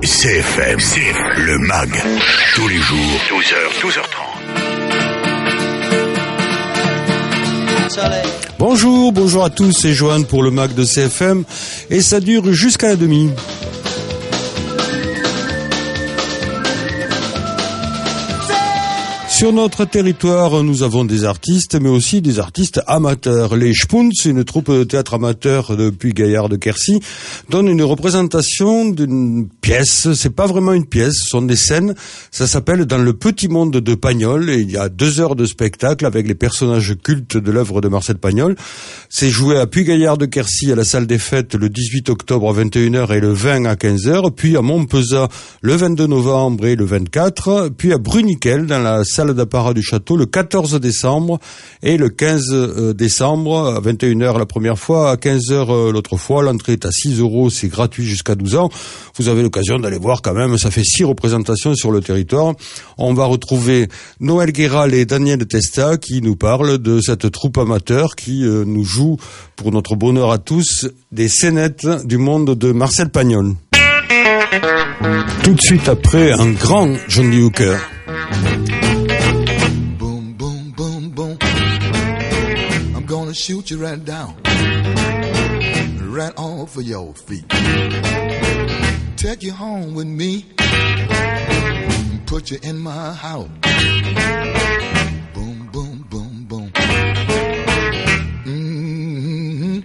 CFM, le MAG, tous les jours, 12h, 12h30. Bonjour à tous, c'est Johan pour le MAG de CFM et ça dure jusqu'à la demi. Sur notre territoire, nous avons des artistes, mais aussi des artistes amateurs. Les Spunz, une troupe de théâtre amateur de Puy-Gaillard de Quercy, donne une représentation d'une pièce. C'est pas vraiment une pièce, ce sont des scènes. Ça s'appelle Dans le petit monde de Pagnol, et il y a 2 heures de spectacle avec les personnages cultes de l'œuvre de Marcel Pagnol. C'est joué à Puy-Gaillard de Quercy, à la salle des fêtes, le 18 octobre à 21h et le 20 à 15h, puis à Montpezat le 22 novembre et le 24, puis à Bruniquel, dans la salle d'apparat du château, le 14 décembre et le 15 décembre à 21h la première fois, à 15h l'autre fois. L'entrée est à 6 €, c'est gratuit jusqu'à 12 ans. Vous avez l'occasion d'aller voir quand même, ça fait 6 représentations sur le territoire. On va retrouver Noël Guéral et Daniel Testa qui nous parlent de cette troupe amateur qui nous joue, pour notre bonheur à tous, des scénettes du monde de Marcel Pagnol. Tout de suite après, un grand Johnny Hooker. Shoot you right down, right off of your feet. Take you home with me, and put you in my house. Boom, boom, boom, boom. Mm-hmm.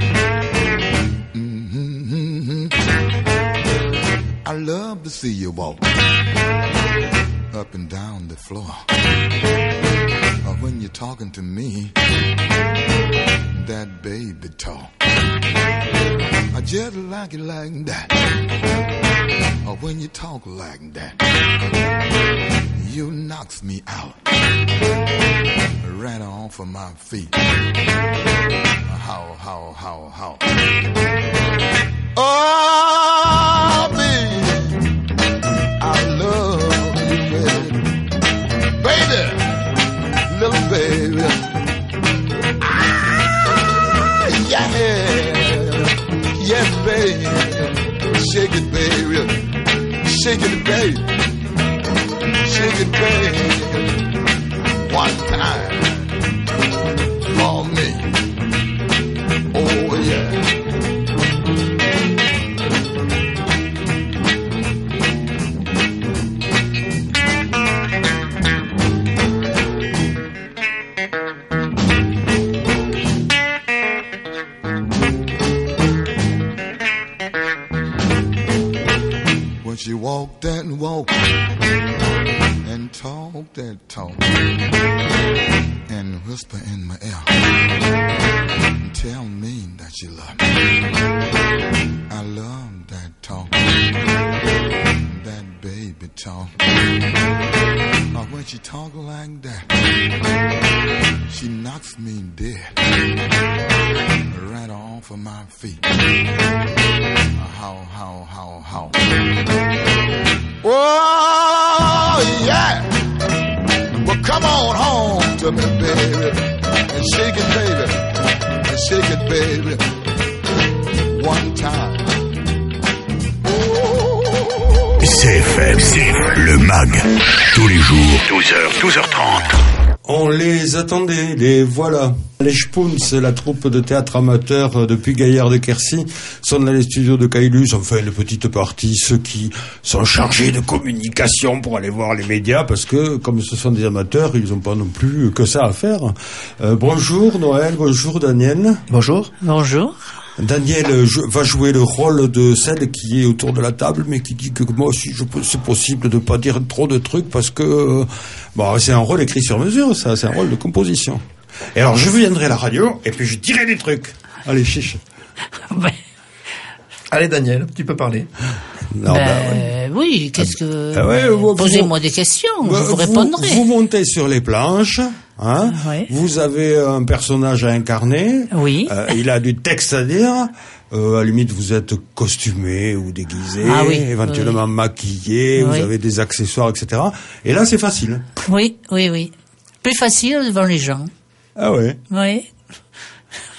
Mm-hmm. I love to see you walk up and down the floor. When you're talking to me, that baby talk, I just like it like that. Or when you talk like that, you knocks me out, right off of my feet. How. Oh, baby, I love you, baby. Little baby, yeah, yes, baby, shake it, baby, shake it, baby, shake it, baby, one time for me, oh yeah. She walked that walk and talked that talk and whisper in my ear and tell me that she loved me. I love that talk, that baby talk. But when she talk like that, she knocks me dead, right off of my feet. How. Oh, yeah. Well, come on home to me, baby, and shake it, baby, and shake it, baby, one time. Oh. CFM, le MAG, tous les jours, 12h, 12h30. On les attendait, les voilà. Les Spunz, la troupe de théâtre amateur de Puy-Gaillard de Quercy, sont dans les studios de Caylus, enfin une petite partie, ceux qui sont chargés de communication pour aller voir les médias, parce que comme ce sont des amateurs, ils n'ont pas non plus que ça à faire. Bonjour Noël, bonjour Daniel. Bonjour. Bonjour. Daniel va jouer le rôle de celle qui est autour de la table, mais qui dit que moi aussi c'est possible de pas dire trop de trucs parce que c'est un rôle écrit sur mesure, ça, c'est un rôle de composition. Et alors je viendrai à la radio et puis je dirai des trucs. Allez, chiche. Ouais. Allez Daniel, tu peux parler. Non, ouais. Oui, qu'est-ce que... Posez-moi des questions, je vous répondrai. Vous montez sur les planches, hein. Ouais. Vous avez un personnage à incarner. Oui. Il a du texte à dire. À la limite, vous êtes costumé ou déguisé, éventuellement maquillé, vous avez des accessoires, etc. Et là, c'est facile. Oui. Plus facile devant les gens. Ah ouais. Oui.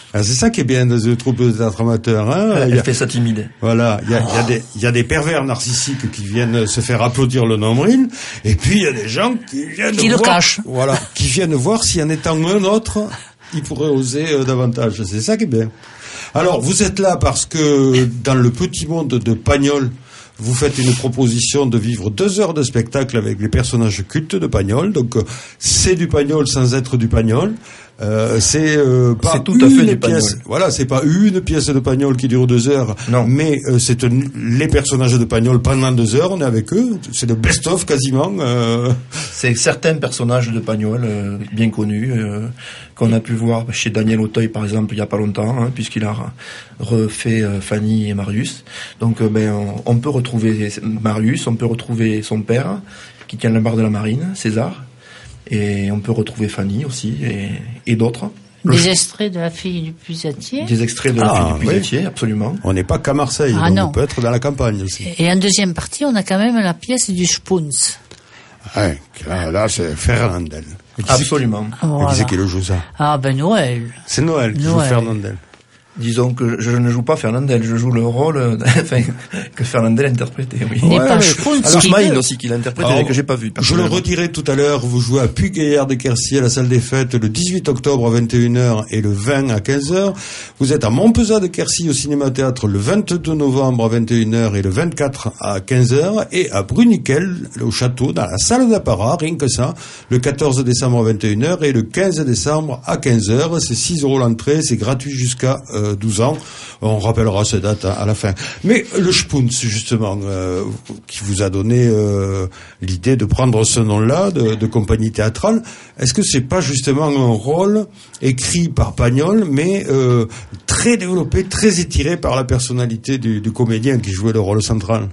Ah, c'est ça qui est bien dans une troupe de théâtre amateur, hein. Elle fait ça timide. Voilà, il y a des pervers narcissiques qui viennent se faire applaudir le nombril, et puis il y a des gens qui viennent qui voir, le cachent. Voilà, qui viennent voir si en étant un autre, ils pourraient oser davantage. C'est ça qui est bien. Alors, vous êtes là parce que dans le petit monde de Pagnol, vous faites une proposition de vivre 2 heures de spectacle avec les personnages cultes de Pagnol. Donc, c'est du Pagnol sans être du Pagnol. C'est pas c'est tout à fait une du pièce. Pagnol. Voilà, c'est pas une pièce de Pagnol qui dure 2 heures. Non. Mais c'est les personnages de Pagnol pendant 2 heures. On est avec eux. C'est le best-of quasiment. C'est certains personnages de Pagnol bien connus qu'on a pu voir chez Daniel Auteuil par exemple il y a pas longtemps, hein, puisqu'il a refait Fanny et Marius. Donc on peut retrouver Marius, on peut retrouver son père qui tient la barre de la marine, César. Et on peut retrouver Fanny aussi, et d'autres. Des extraits de La fille du puisatier. Des extraits de La fille du puisatier, absolument. On n'est pas qu'à Marseille, donc non. on peut être dans la campagne aussi. Et en deuxième partie, on a quand même la pièce du Spoons. Ouais, là c'est Fernandel. Absolument. Qui c'est qui le joue ça? Ah ben Noël. C'est Noël qui joue Fernandel. Disons que je ne joue pas Fernandel, je joue le rôle que Fernandel interprétait, oui. Il n'est pas Spoons. Alors Smaïn aussi qui l'a interprété, mais que j'ai pas vu. Je le redirai tout à l'heure, vous jouez à Puy-Gaillard-de-Quercy à la salle des fêtes le 18 octobre à 21h et le 20 à 15h. Vous êtes à Montpezat-de-Quercy au cinéma-théâtre le 22 novembre à 21h et le 24 à 15h, et à Bruniquel au château dans la salle d'apparat, rien que ça, le 14 décembre à 21h et le 15 décembre à 15h. C'est 6 € l'entrée, c'est gratuit jusqu'à 12 ans. On rappellera ces dates à la fin. Mais le Spoons, justement, qui vous a donné l'idée de prendre ce nom-là de compagnie théâtrale, est-ce que c'est pas justement un rôle écrit par Pagnol, mais très développé, très étiré par la personnalité du comédien qui jouait le rôle central?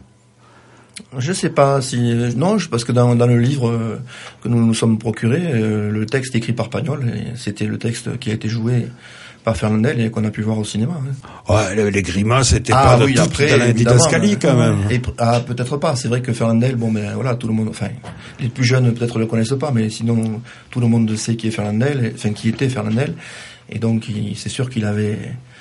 Je sais pas si non, parce que dans le livre que nous nous sommes procurés, le texte écrit par Pagnol, et c'était le texte qui a été joué par Fernandel et qu'on a pu voir au cinéma. Hein. Ouais, les grimaces c'était pas de toute la didascalie quand même. Et peut-être pas. C'est vrai que Fernandel, voilà, tout le monde, enfin, les plus jeunes peut-être le connaissent pas, mais sinon tout le monde sait qui est Fernandel, enfin qui était Fernandel, et donc c'est sûr qu'il avait.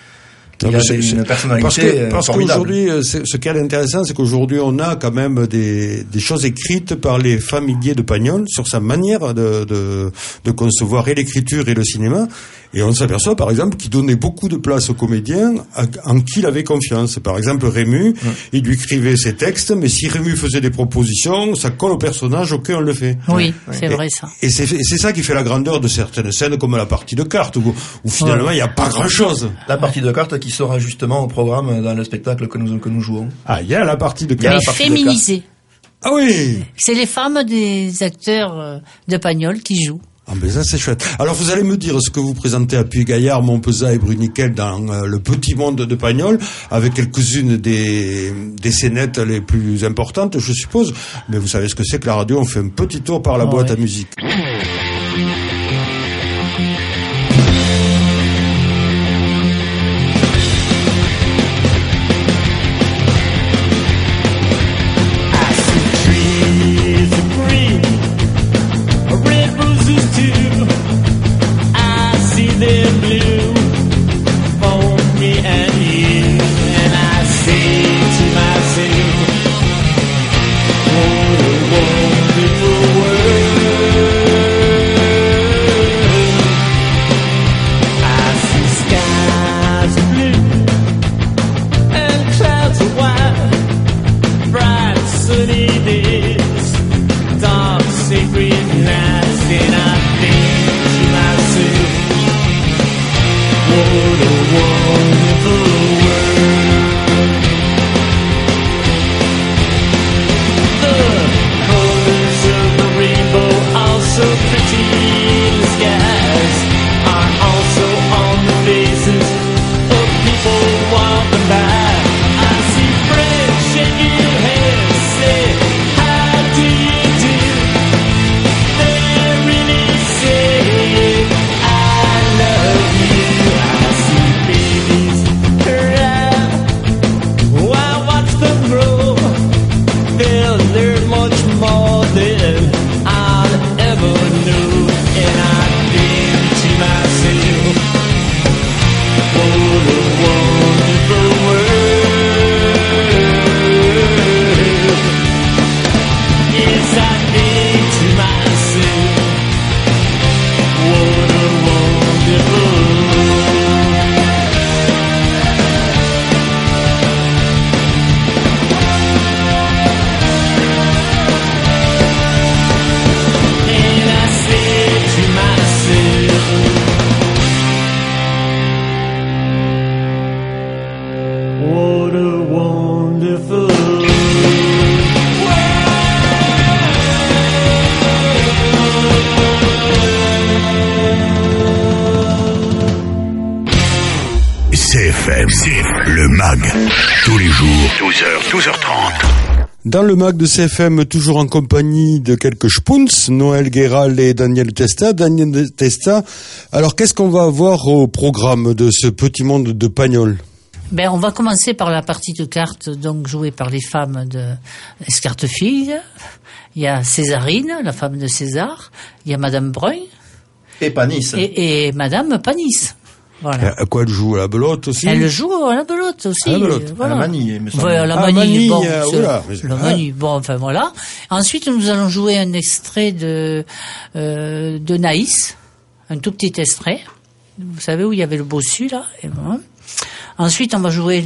Il avait une personnalité parce qu'aujourd'hui, ce qui est intéressant, c'est qu'aujourd'hui, on a quand même des choses écrites par les familiers de Pagnol sur sa manière de concevoir et l'écriture et le cinéma. Et on s'aperçoit, par exemple, qu'il donnait beaucoup de place aux comédiens en qui il avait confiance. Par exemple, Rému, il lui écrivait ses textes, mais si Rému faisait des propositions, ça colle au personnage, auquel on le fait. Oui, c'est vrai ça. Et c'est ça qui fait la grandeur de certaines scènes, comme la partie de cartes, où finalement, il n'y a pas grand-chose. La partie de cartes qui sera justement au programme dans le spectacle que nous jouons. Ah, il y a la partie de cartes. Elle est féminisée. Ah oui! C'est les femmes des acteurs de Pagnol qui jouent. Ah ben ça c'est chouette. Alors vous allez me dire ce que vous présentez à Puy-Gaillard, Montpezat et Bruniquel dans le petit monde de Pagnol, avec quelques-unes des scénettes les plus importantes, je suppose. Mais vous savez ce que c'est que la radio, on fait un petit tour par la boîte à musique. CFM, le MAG, tous les jours, 12h, 12h30. Dans le MAG de CFM, toujours en compagnie de quelques Spoons, Noël Guéral et Daniel Testa. Daniel Testa, alors qu'est-ce qu'on va avoir au programme de ce petit monde de Pagnol ? Ben, on va commencer par la partie de cartes, donc jouée par les femmes de Escartefille. Il y a Césarine, la femme de César. Il y a Madame Brun. Et Panis. Et Madame Panis. Voilà. À quoi elle joue? À la belote aussi? Elle joue à la belote aussi. À la belote. Voilà. À la manie, me semble. Ouais, à la manie, bon. La Ah. manie, bon, enfin voilà. Ensuite, nous allons jouer un extrait de Naïs. Un tout petit extrait. Vous savez où il y avait le bossu, là? Et bon. Ensuite, on va jouer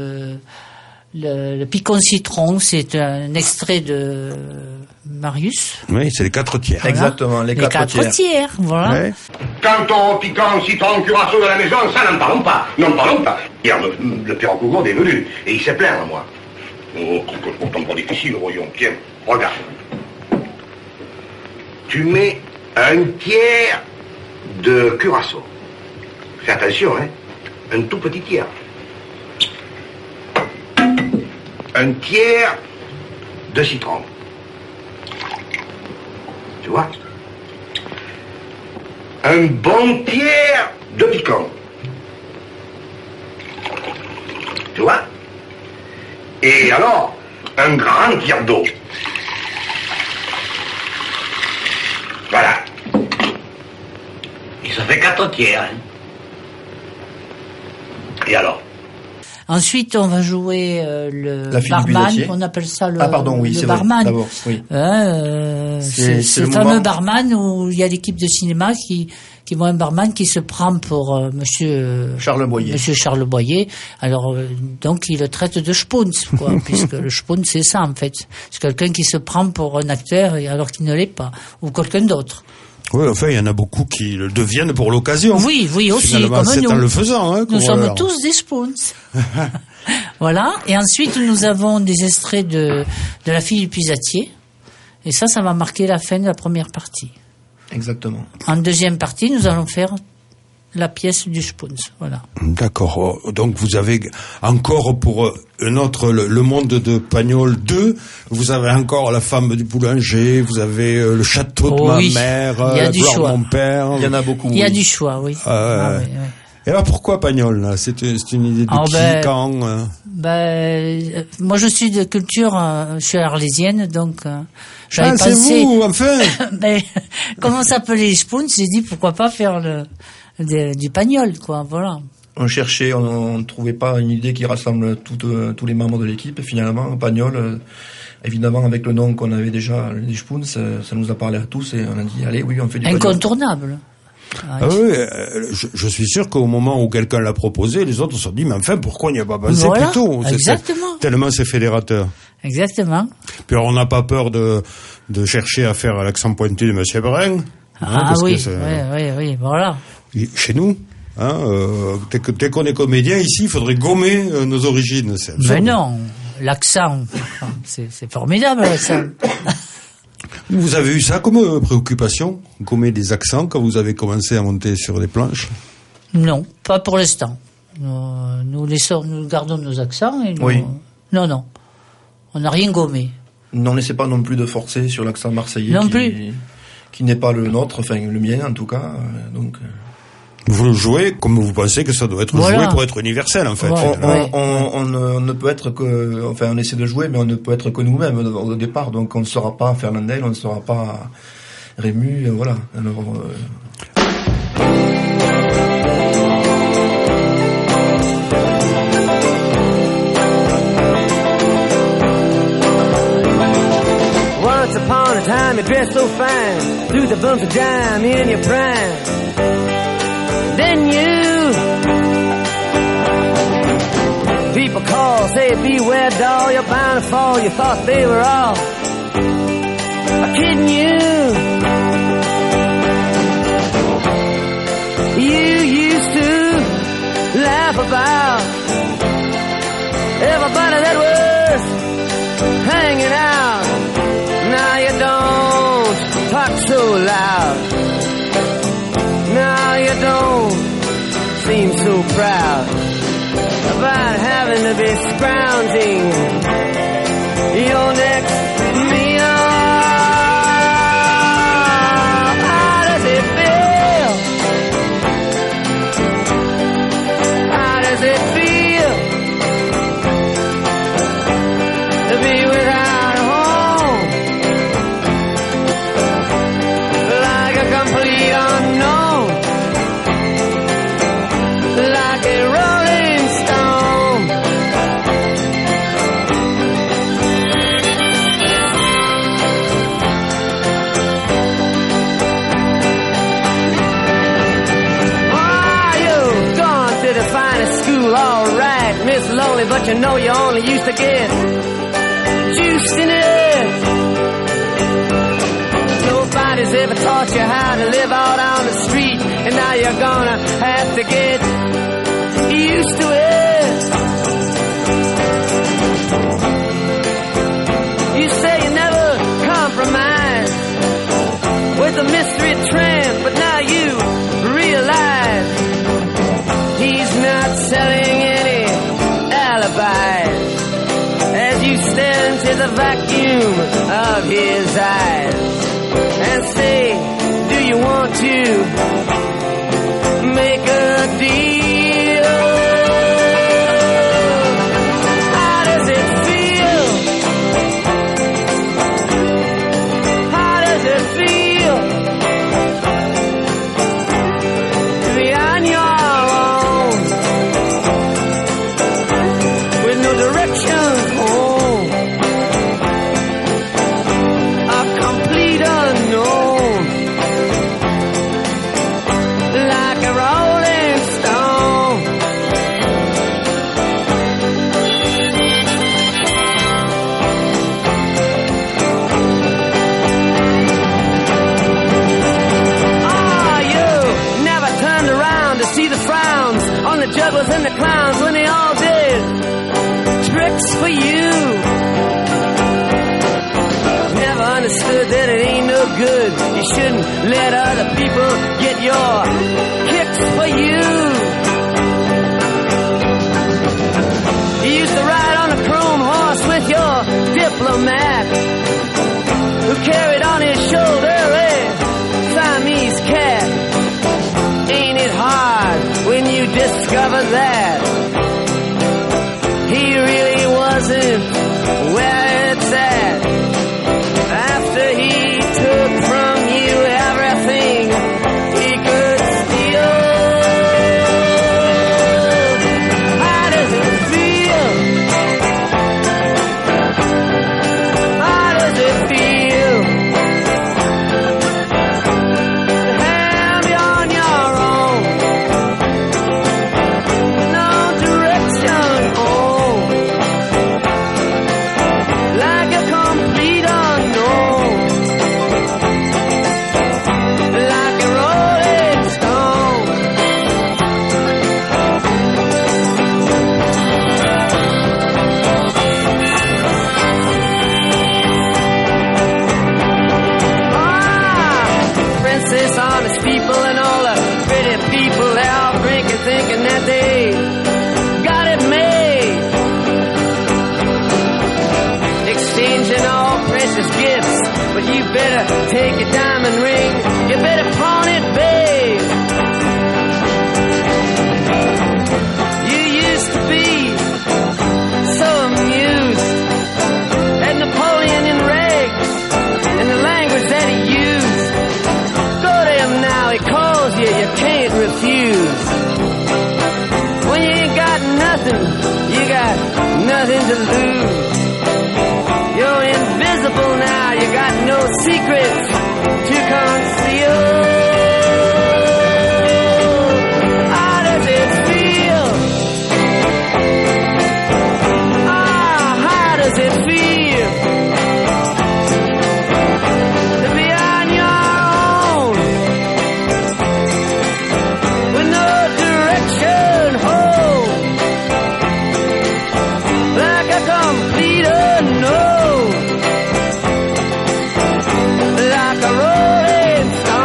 le Picon Citron. C'est un extrait de Marius. Oui, c'est les 4 tiers. Voilà. Exactement, les quatre tiers. Voilà. Ouais. Quant au piquant, citron, curaçao de la maison, ça n'en parlons pas. N'en parlons pas. Hier, le perroquet Gourde est venu, et il s'est plaint à moi. Oh, c'est pourtant pas difficile, voyons. Tiens, regarde. Tu mets un tiers de curaçao. Fais attention, hein. Un tout petit tiers. Un tiers de citron. Tu vois? Un bon tiers de piquant. Tu vois? Et alors, un grand tiers d'eau. Voilà. Et ça fait 4 tiers. Hein. Et alors? Ensuite, on va jouer le La fille du barman, Buzzatier. on appelle ça le, oui, le c'est barman. vrai, d'abord, oui. C'est le fameux barman où il y a l'équipe de cinéma qui voit un barman qui se prend pour Monsieur Charles Boyer. Monsieur Charles Boyer. Alors donc il le traite de Spoons, quoi, puisque le Spoons c'est ça en fait. C'est quelqu'un qui se prend pour un acteur alors qu'il ne l'est pas, ou quelqu'un d'autre. Oui, enfin, il y en a beaucoup qui le deviennent pour l'occasion. Oui, aussi, finalement, comme c'est nous. en le faisant, hein. Nous sommes tous des Spoons. Voilà. Et ensuite, nous avons des extraits de La fille du puisatier. Et ça va marquer la fin de la première partie. Exactement. En deuxième partie, nous allons faire la pièce du Spoons. Voilà. D'accord. Donc, vous avez encore pour un autre, le monde de Pagnol 2, vous avez encore la femme du boulanger, vous avez le château de ma mère, la gloire de mon père. Il y en a beaucoup. Il y a du choix, oui. Oui. Et alors, pourquoi Pagnol, là? C'est une idée de quand moi, je suis de culture, je suis arlésienne, donc, j'avais pensé. C'est vous, enfin! Comment s'appelait les Spoons? J'ai dit, pourquoi pas faire du Pagnol, quoi, voilà. On cherchait, on ne trouvait pas une idée qui rassemble tous les membres de l'équipe. Et finalement, Pagnol, évidemment, avec le nom qu'on avait déjà, les Spoons, ça nous a parlé à tous et on a dit, allez, oui, on fait du Pagnol. Incontournable. Ah oui, je suis sûr qu'au moment où quelqu'un l'a proposé, les autres se sont dit, mais enfin, pourquoi on n'y a pas pensé plus tôt? Exactement. Tellement c'est fédérateur. Exactement. Puis alors, on n'a pas peur de chercher à faire l'accent pointu de Monsieur Brun. Oui, voilà. Chez nous, dès qu'on est comédien ici, il faudrait gommer nos origines. Mais non, l'accent, c'est formidable, l'accent. Vous avez eu ça comme préoccupation, gommer des accents quand vous avez commencé à monter sur les planches? Non, pas pour l'instant. Nous gardons nos accents et oui. Non, on n'a rien gommé. N'essaie pas non plus de forcer sur l'accent marseillais. Non plus. Qui n'est pas le nôtre, enfin le mien en tout cas. Donc. Vous le jouez comme vous pensez que ça doit être joué pour être universel, en fait. On ne peut être que, enfin, on essaie de jouer, mais on ne peut être que nous-mêmes au départ. Donc, on ne sera pas Fernandel, on ne sera pas Rému, voilà. Alors, Once upon a time, you dressed so fine, threw the bumps of dime in your prime. Then people call, say beware doll, you're bound to fall, you thought they were all kidding you. You used to laugh about everybody that was hanging out. Now you don't talk so loud. Now you don't seem so proud. about having to be scrounging your next meal. How does it feel? How does it feel to be without a home? Like a complete unknown, like a rolling stone. Oh, you've gone to the finest school, all right, Miss Lonely, but you know you only used to get juiced in it. Nobody's ever taught you how to live out on the street, and now you're gonna have to get used to it. You say you never compromise with a mystery tramp, but now you realize he's not selling any alibis as you stare into the vacuum of his eyes and say, do you want to make a deal? How does it feel? How does it feel to be on your own with no direction home? A complete unknown, like a rolling stone. Ah, you never turned around to see the frowns on the jugglers and the clowns when they all did tricks for you. Never understood that it ain't no good. You shouldn't let other people get your kicks for you. You used to ride on a chrome horse with your diplomat, who carried on his shoulder a Siamese cat. Ain't it hard when you discover that he really wasn't where it's at? After he took from you everything he could steal. How does it feel? How does it feel to have you on your own? No direction home, like a complete unknown, like a rolling stone. Ah, princess, honest people, and all the pretty people, they all drinking, thinking that they got it made, exchanging all precious gifts. But you better take your diamond ring, you better pawn it, babe. You used to be so amused at Napoleon in rags and the language that he used. Go to him now, he calls you, you can't refuse. When you ain't got nothing, you got nothing to lose. You're invisible now, you got no secrets to conceal. How does it feel? Ah, how does it feel to be on your own with no direction home, like a complete unknown, like a rolling stone?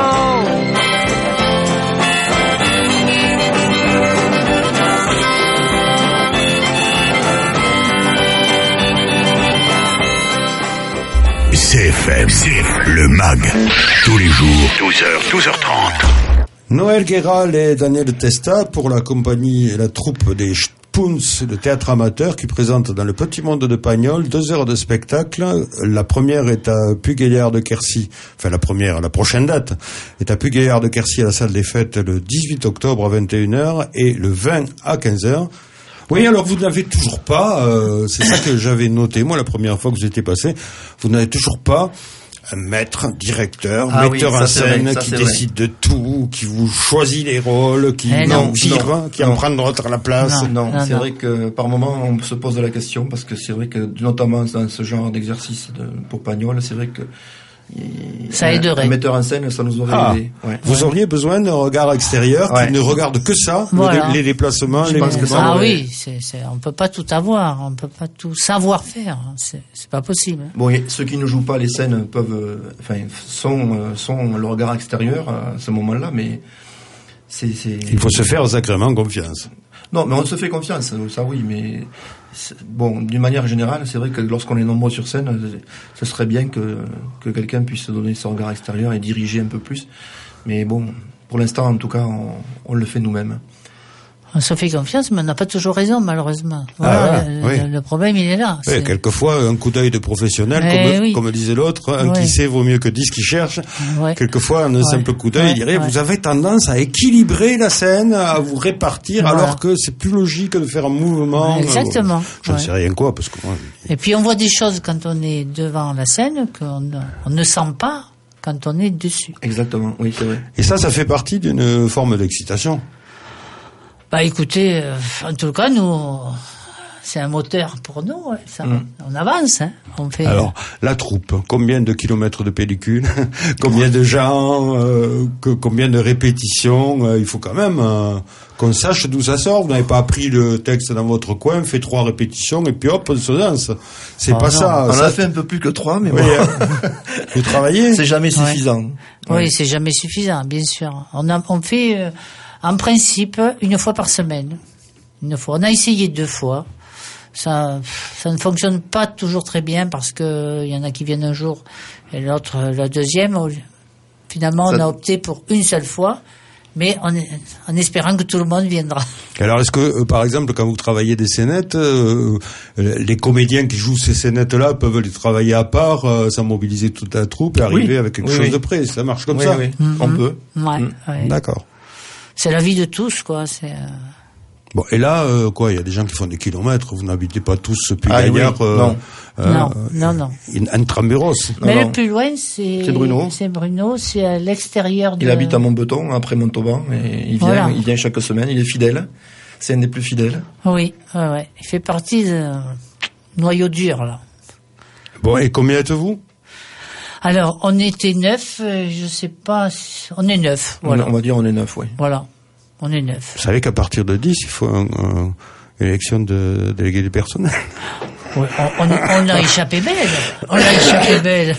CFM, le MAG, tous les jours, 12h, 12h30. Noël Guéral et Daniel Testa pour la compagnie et la troupe des Spoons, le théâtre amateur qui présente dans le Petit Monde de Pagnol 2 heures de spectacle. La première est à Puy-Gaillard de Quercy. Enfin, la prochaine date est à Puy-Gaillard de Quercy à la salle des fêtes le 18 octobre à 21h et le 20 à 15h. Oui, alors vous n'avez toujours pas, c'est ça que j'avais noté, moi, la première fois que vous étiez passé, vous n'avez toujours pas un maître, un directeur, metteur en scène qui décide de tout, qui vous choisit les rôles, qui en prend d'autres à la place. Non, c'est vrai que par moment on se pose la question parce que c'est vrai que notamment dans ce genre d'exercice pour Pagnol, c'est vrai que ça aiderait. Un metteur en scène, ça nous aurait aidé. Ouais. Vous auriez besoin d'un regard extérieur qui ne regarde que ça, voilà. les déplacements, les mouvements. Ah oui, on peut pas tout avoir, on peut pas tout savoir faire, c'est pas possible. Bon, et ceux qui ne jouent pas les scènes sont le regard extérieur à ce moment-là, mais il faut se faire sacrément confiance. Non, mais on se fait confiance, ça oui, mais bon, d'une manière générale, c'est vrai que lorsqu'on est nombreux sur scène, ce serait bien que quelqu'un puisse donner son regard extérieur et diriger un peu plus. Mais bon, pour l'instant, en tout cas, on le fait nous-mêmes. On se fait confiance, mais on n'a pas toujours raison, malheureusement. Voilà, le problème, il est là. Oui, quelquefois, un coup d'œil de professionnel, comme disait l'autre, un qui sait vaut mieux que 10 qui cherchent. Ouais. Quelquefois, un simple coup d'œil dirait, vous avez tendance à équilibrer la scène, à vous répartir, alors que c'est plus logique de faire un mouvement. Exactement. J'en sais rien quoi, parce que moi... Et puis, on voit des choses quand on est devant la scène qu'on ne sent pas quand on est dessus. Exactement, oui, c'est vrai. Et ça fait partie d'une forme d'excitation. Bah écoutez, en tout cas, nous, c'est un moteur pour nous. Ça, on avance. Hein, on fait. Alors, la troupe, combien de kilomètres de pellicule, combien de gens, combien de répétitions. Il faut quand même qu'on sache d'où ça sort. Vous n'avez pas appris le texte dans votre coin, fait 3 répétitions et puis hop, on se lance. C'est pas ça. On a fait un peu plus que 3, mais oui, vous travaillez. C'est jamais suffisant. Oui, c'est jamais suffisant, bien sûr. On fait. En principe, 1 fois par semaine. 1 fois. On a essayé 2 fois. Ça ne fonctionne pas toujours très bien parce que il y en a qui viennent un jour et l'autre la deuxième. Finalement, on a opté pour 1 seule fois, mais en espérant que tout le monde viendra. Alors, est-ce que, par exemple, quand vous travaillez des scénettes, les comédiens qui jouent ces scénettes-là peuvent les travailler à part, sans mobiliser toute la troupe et arriver avec quelque chose de près? Ça marche comme ça? Oui, on peut. Ouais. D'accord. C'est la vie de tous, quoi. Bon, et là, il y a des gens qui font des kilomètres. Vous n'habitez pas tous Puy-Gaillard. Non. Intramuros. Mais le plus loin, c'est Bruno. C'est Bruno, c'est à l'extérieur de... Il habite à Montbeton, après Montauban, et il vient chaque semaine. Il est fidèle. C'est un des plus fidèles. Oui, ouais. Il fait partie du noyau dur, là. Bon, et combien êtes-vous? Alors, on était 9, je sais pas, on est 9, voilà. On va dire on est 9, oui. Voilà, on est 9. Vous savez qu'à partir de 10, il faut une élection de délégué du personnel. Oui, on a échappé belle.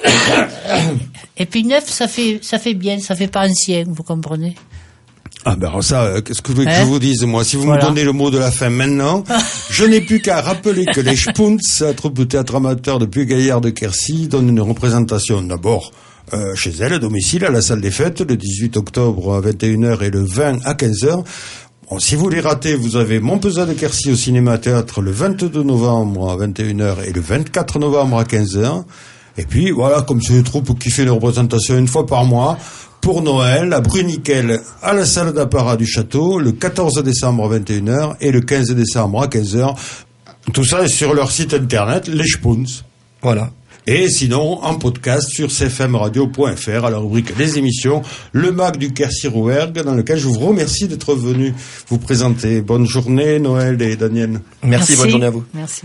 Et puis 9, ça fait bien, ça fait pas ancien, vous comprenez? Ah ben ça, qu'est-ce que vous voulez que je vous dise, moi? Si vous me donnez le mot de la fin maintenant, je n'ai plus qu'à rappeler que les Spoons, la troupe de théâtre amateur de Puy-Gaillard de Quercy, donne une représentation d'abord chez elle, à domicile, à la salle des fêtes, le 18 octobre à 21h et le 20 à 15h. Bon, si vous les ratez, vous avez Montpezat de Quercy au cinéma-théâtre le 22 novembre à 21h et le 24 novembre à 15h. Et puis voilà, comme c'est une troupe qui fait une représentation 1 fois par mois, pour Noël, à Bruniquel, à la salle d'apparat du château, le 14 décembre à 21h et le 15 décembre à 15h. Tout ça est sur leur site internet, les Spoons. Voilà. Et sinon, en podcast sur cfmradio.fr, à la rubrique des émissions, le MAG du Quercy-Rouergue, dans lequel je vous remercie d'être venu vous présenter. Bonne journée, Noël et Daniel. Merci, bonne journée à vous. Merci.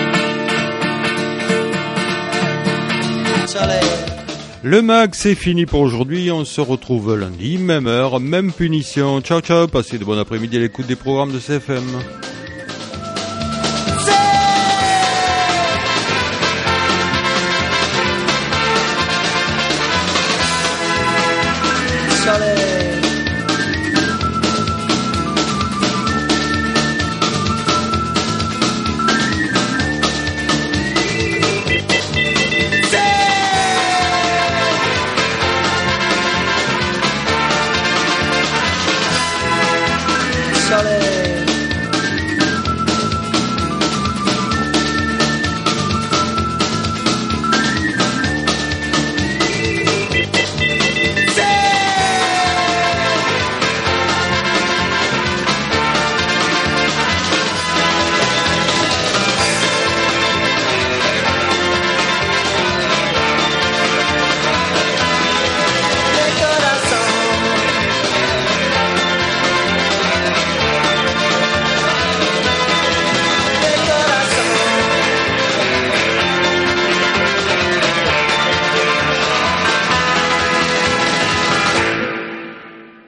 Le MAG, c'est fini pour aujourd'hui. On se retrouve lundi, même heure, même punition. Ciao, ciao. Passez de bon après-midi à l'écoute des programmes de CFM.